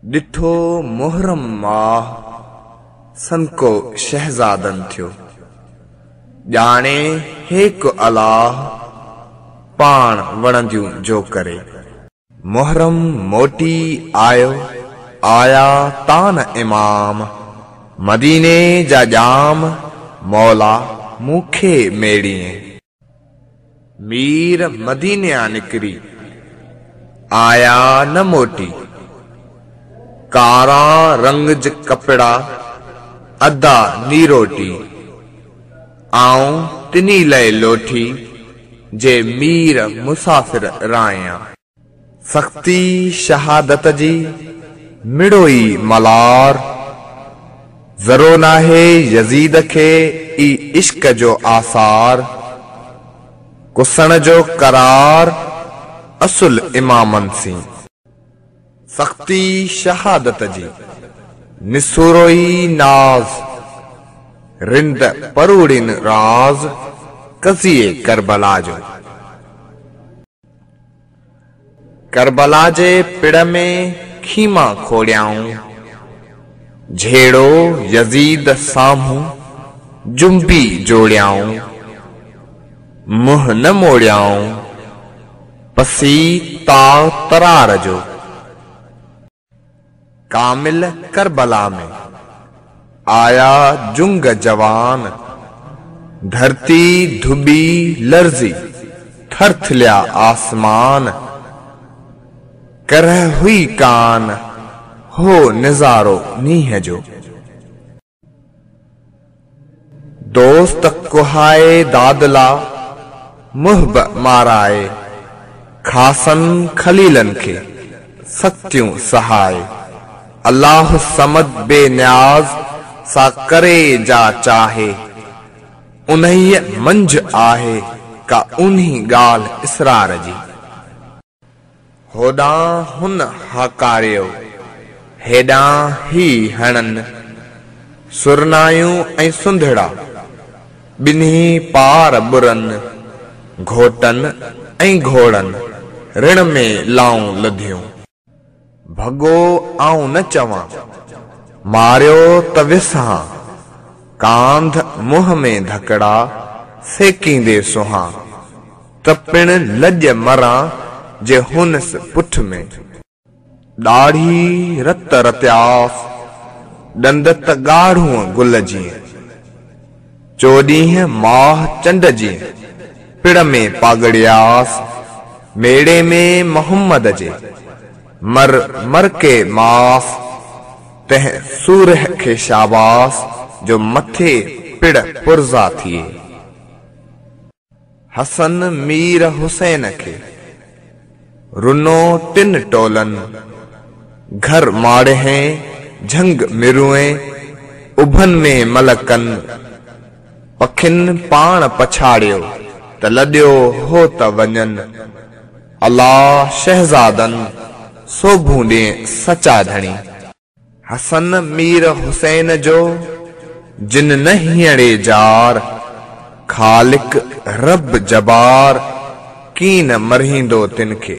ॾिठो मुहर्रम माह सनको शहज़ादन थियो। ॼाणे हेक अलाह पाण वणंदियूं जो करे। मुहर्रम मोटी आयो आया तान इमाम मदीने जा जाम मौला मूंखे मेड़िए। मीर मदीनिया निकरी आया न मोटी। कारा रंग ज कपड़ा अदा नीरोटी आऊं तिनी लय लोठी जे मीर मुसाफिर राया। सख्ती शहादत जी मिड़ोई मलार ज़रो नाहे यज़ीद खे ई इश्क जो आसार। कुसण जो करार असुल इमामन सी। सख्ती शहादत जी निसुरोई नाज रिंद परूड़िन राज कज़िए करबला जो। करबला जे पिड़ में खीमा खोड़ियाऊं झेड़ो यज़ीद साम्हूं जुंबी जोड़ियाऊं। मुंह न मोड़ियाऊं पसी ता तरार जो। कामिल करबला में आया जुंग जवान धरती धुबी लर्जी थरथलिया आसमान। करह हुई कान हो निजारो नीह जो। दोस्त कुहाए दादला मुहब माराए खासन खलीलन के सत्यूं सहाय। अल्लाह समद बेन्याज सा करे जा चाहे उन्हीं मंझ आहे का उन्हीं गाल इसरार जी। होदा हुन हकारियो हेडा ही हणन सुरनायूं ऐं सुंधड़ा बिन्ही पार बुरन घोटन ऐं घोड़न ऋण में लाऊं लधियूं। भगो आऊं न चवां मारियो त विसां कांध मुंह में धकड़ा सेकींदे सुहां। त पिण लज मरां जे हुनस पुठ में दाढ़ी रत रत्यास दंद त गाढ़ूं गुल जी। चोॾीह माह चंड जी पिड़ में पागड़ियास मेड़े में मोहम्मद जे मर मर के मास। तह सूरह के शाबास जो मथे पिड़ पुरजा थिए। हसन मीर हुसैन के रुनो टिन टोलन घर माड़े हैं झंग मिरुए उभन में मलकन। पखिन पाण पछाड़ियो त लड्यो हो त वञन। अल्लाह शहजादन सोभूं ॾे सचा धणी। हसन मीर हुसैन जो जिन न हीअड़े जार खालिक रब जबार कीन मरहींदो तिनखे।